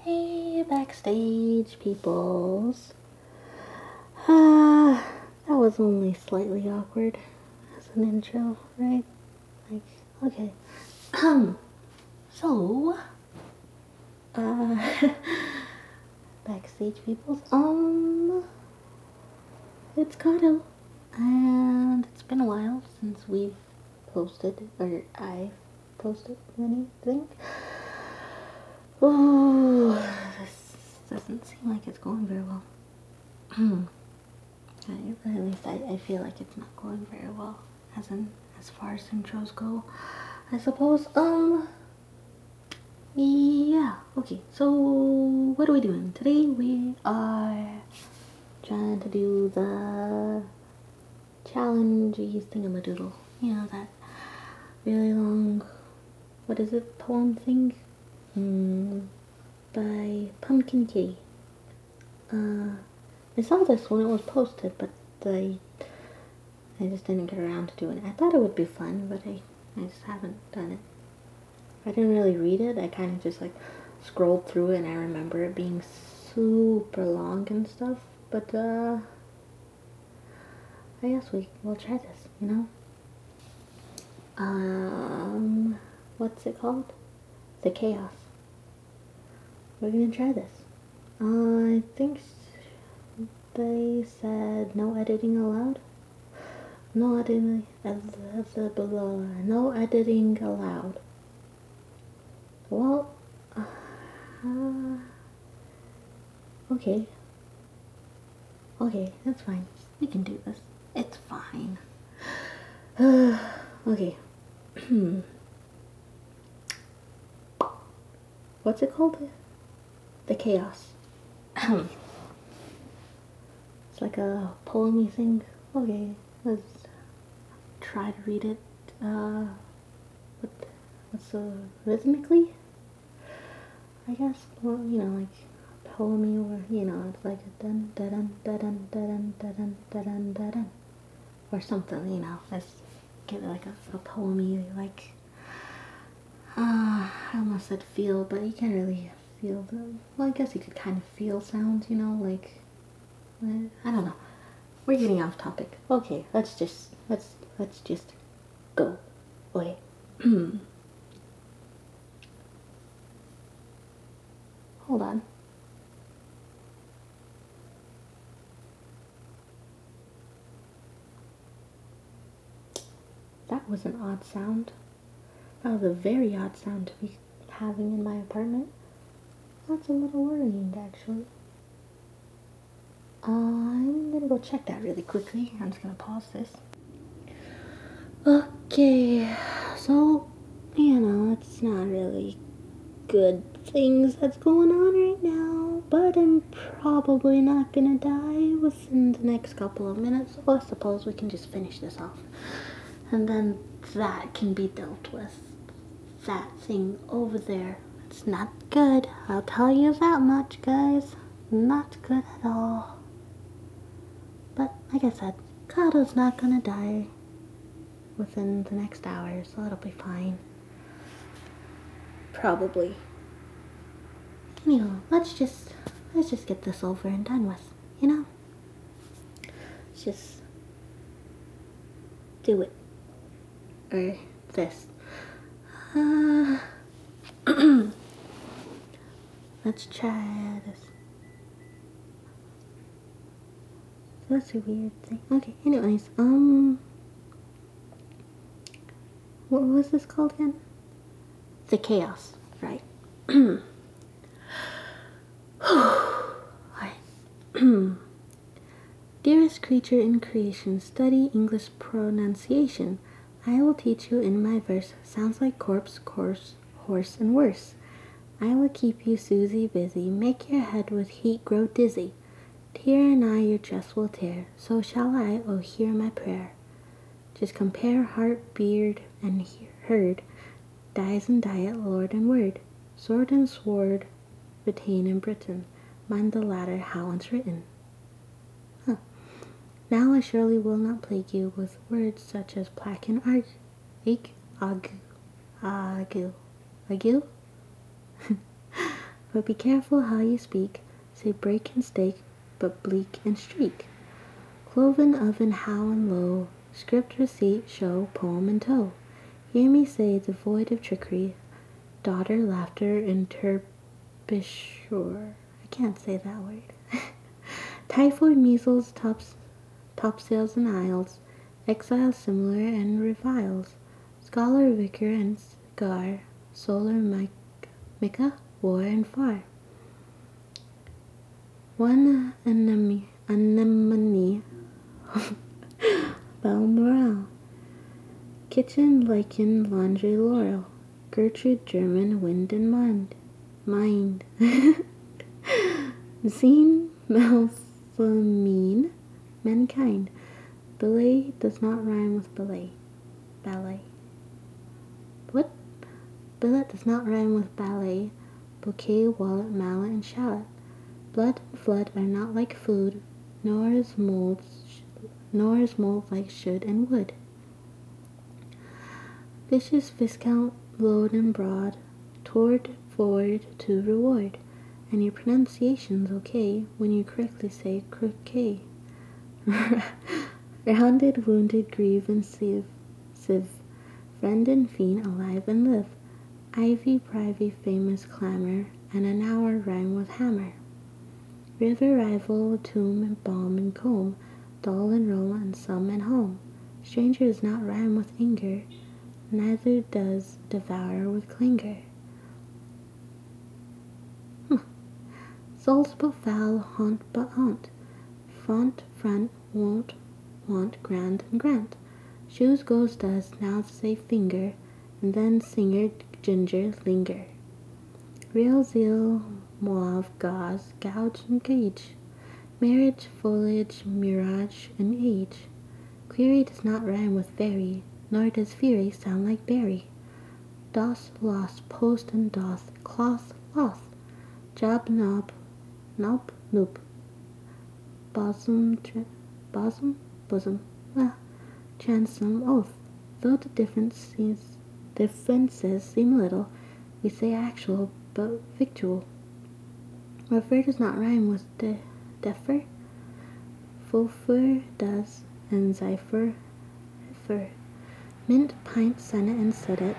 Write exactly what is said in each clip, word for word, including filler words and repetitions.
Hey, backstage peoples. Ah, that was only slightly awkward as an intro, right? Like, okay. Um, so, uh, backstage peoples, um, it's Cardo, and it's been a while since we've posted, or I've posted anything. Oh, this doesn't seem like it's going very well. I, at least I, I feel like it's not going very well, as in, as far as intros go, I suppose. Um, yeah, okay, so what are we doing? Today we are trying to do the challengey thingamadoodle. You know, that really long, what is it, poem thing? Hmm, by Pumpkin Kitty. Uh, I saw this when it was posted, but I, I just didn't get around to doing it. I thought it would be fun, but I, I just haven't done it. I didn't really read it. I kind of just like scrolled through it, and I remember it being super long and stuff. But uh, I guess we will try this. You know. Um, what's it called? The Chaos. We're gonna try this. Uh, I think they said no editing allowed. No editing. No editing allowed. Well, uh, okay. Okay, that's fine. We can do this. It's fine. Okay. What's it called? The Chaos. It's like a poemy thing. Okay, let's try to read it. Uh, what, what's uh, rhythmically? I guess. Well, you know, like poemy, or you know, it's like a dun dun dun dun dun dun dun dun dun dun, or something. You know, let's give it like a, a poemy, like. Uh, I almost said feel, but you can't really feel the. Well, I guess you could kind of feel sounds, you know, like. I don't know. We're getting off topic. Okay, let's just let's let's just go. Okay. Hold on. That was an odd sound. That was a very odd sound to be having in my apartment. That's a little worrying, actually. Uh, I'm gonna go check that really quickly. I'm just gonna pause this. Okay, so, you know, it's not really good things that's going on right now, but I'm probably not gonna die within the next couple of minutes. Well, I suppose we can just finish this off, and then that can be dealt with. That thing over there, it's not good. I'll tell you that much, guys. Not good at all. But like I said, Kato's not gonna die within the next hour, so it'll be fine. Probably. Anyhow, let's just let's just get this over and done with, you know? Let's just do it. Or this. Uh, let's try this. That's a weird thing. Okay, anyways, um what was this called again? The Chaos, right? Alright. Dearest creature in creation, study English pronunciation. I will teach you in my verse. Sounds like corpse, course, horse, and worse. I will keep you, Susie, busy. Make your head with heat grow dizzy. Tear and I your dress will tear. So shall I, oh, hear my prayer. Just compare heart, beard, and he- herd. Dies and diet, lord and word. Sword and sword, retain in Britain. Mind the latter how it's written. Huh. Now I surely will not plague you with words such as plaque and arg, ache, agu, agu, agu. but be careful how you speak. Say break and stake, but bleak and streak. Cloven oven how and low, script receipt show, poem in tow. Hear me say, devoid of trickery, daughter laughter interpishore. I can't say that word. Typhoid, measles, tops, topsails and isles, exile similar and reviles, scholar, vicar, and cigar, solar, mic, mica, war, and far. One enemy, anemone, Balmoral, kitchen, lichen, laundry, laurel, Gertrude, German, wind and mind, mind. Zine, malsamine, mankind. Ballet does not rhyme with ballet. Ballet. What? Billet does not rhyme with ballet. Bouquet, wallet, mallet, and shallot. Blood and flood are not like food, nor is mold, nor is mold like should and would. Vicious viscount, load and broad, toward, forward, to reward. And your pronunciation's okay when you correctly say croquet. Rounded, wounded, grieve, and sieve, sieve. Friend and fiend, alive and live. Ivy, privy, famous clamor, and an hour rhyme with hammer. River, rival, tomb, and balm and comb, dull and roll, and some and home. Stranger does not rhyme with anger, neither does devour with clangor. Hm. Souls but foul, haunt but haunt. Font, front, won't, want, grand, and grant. Shoes goes does, now say finger, and then singer, ginger, linger. Real zeal, mauve, gauze, gouge, and gauge. Marriage, foliage, mirage, and age. Query does not rhyme with very, nor does fury sound like berry. Doss, lost, post, and doth, cloth, loth. Job, knob, nope, nope. Bosom, tr- bosom, bosom, ah, transom, oath. Though the difference seems, differences seem little, we say actual, but victual. Refer does not rhyme with de- defer. Fulfur does, and zephyr, heifer. Mint, pint, senate, and sedate.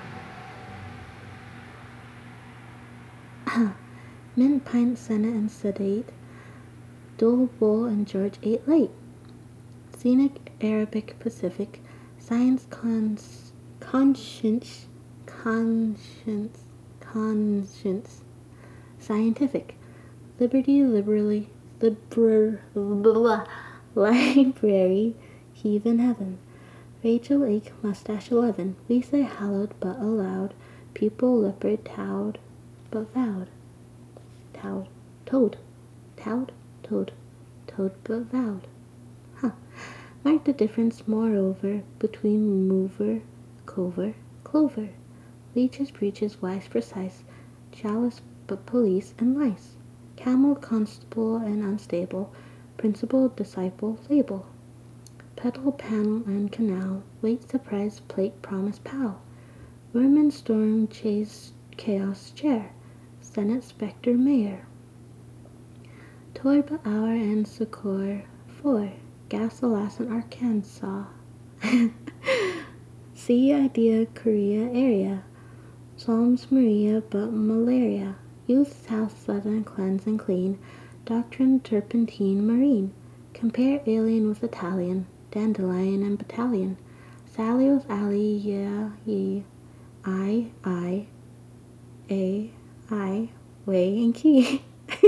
Mint, pint, senate, and sedate. Dole, bull, and George ate late. Scenic, Arabic, Pacific. Science, cons- conscience, conscience, conscience. Scientific. Liberty, liberally, liber, blah, library, heathen heaven. Rachel Ake, mustache eleven. We say hallowed but aloud. Pupil, leopard, towed, but vowed. Towed, toad, towed, toad, toad, but vowed. Huh. Mark the difference, moreover, between mover, cover, clover. Leeches, breeches, wise, precise. Chalice, but police, and lice. Camel, constable, and unstable. Principal, disciple, label. Petal, panel, and canal. Wait, surprise, plate, promise, pal. Vermin, storm, chase, chaos, chair. Senate, spectre, mayor. Torb, hour, and succor, four. Gas, alas, and Arkansas. Sea, idea, Korea, area. Psalms, Maria, but malaria. Youth, south, southern, cleanse and clean. Doctrine, turpentine, marine. Compare alien with Italian. Dandelion and battalion. Sally with alley, yeah, ye. I, I, a, I, way, and key.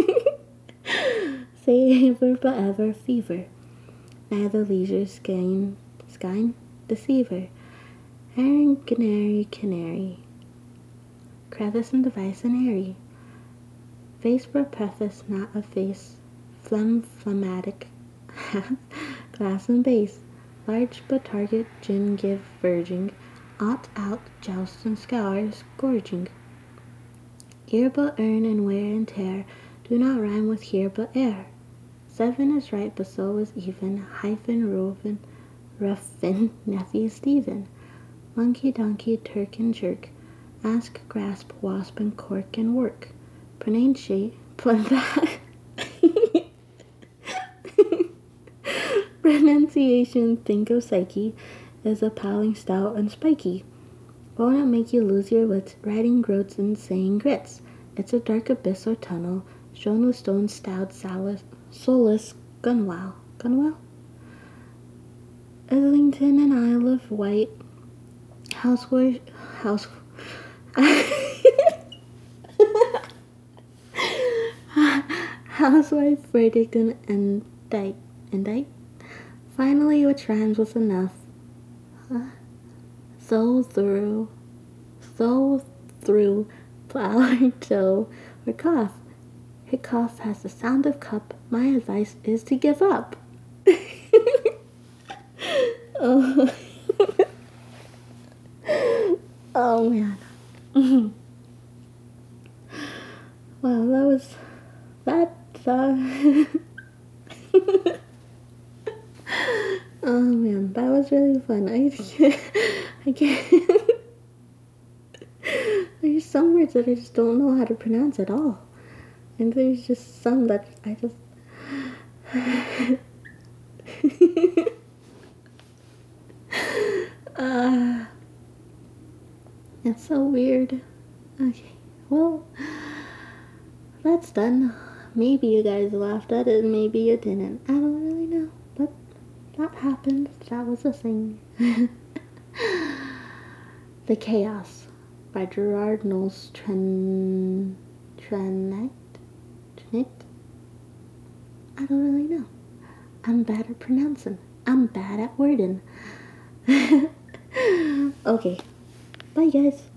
Saver but ever, fever. Neither leisure, skein, skine, deceiver. Heron, canary, canary. Crevice and device and airy. Face but preface, not a face. Phlegm, phlegmatic. Glass and base. Large but target, gin give, verging. Ought, out, joust and scours, gorging. Ear but earn and wear and tear do not rhyme with here but air. Seven is right, but so is even. Hyphen, roven, ruffin, nephew, Stephen. Monkey, donkey, turk, and jerk. Ask, grasp, wasp, and cork, and work. pronunciate, but that pronunciation, think of psyche, is a paling stout and spiky. Won't it make you lose your wits, writing groats and saying grits? It's a dark abyss or tunnel, shown with stone stout, soulless, soulless gunwale. Gunwale? Islington and Isle of Wight, housewife, house, housewife verdict and indict, indict. Finally, which rhymes with enough. Huh? So through, so through, plow or toe or cough. Hiccough has the sound of cup. My advice is to give up. Oh, oh man. Wow, that was that. Uh, oh man, that was really fun. I can't. I can't. There's some words that I just don't know how to pronounce at all, and there's just some that I just. uh, it's so weird. Okay, well, that's done. Maybe you guys laughed at it, maybe you didn't. I don't really know, but that happened. That was a thing. The Chaos by Gerard Knowles Tren... Trenet? Trenet? I don't really know. I'm bad at pronouncing. I'm bad at wording. Okay. Bye, guys.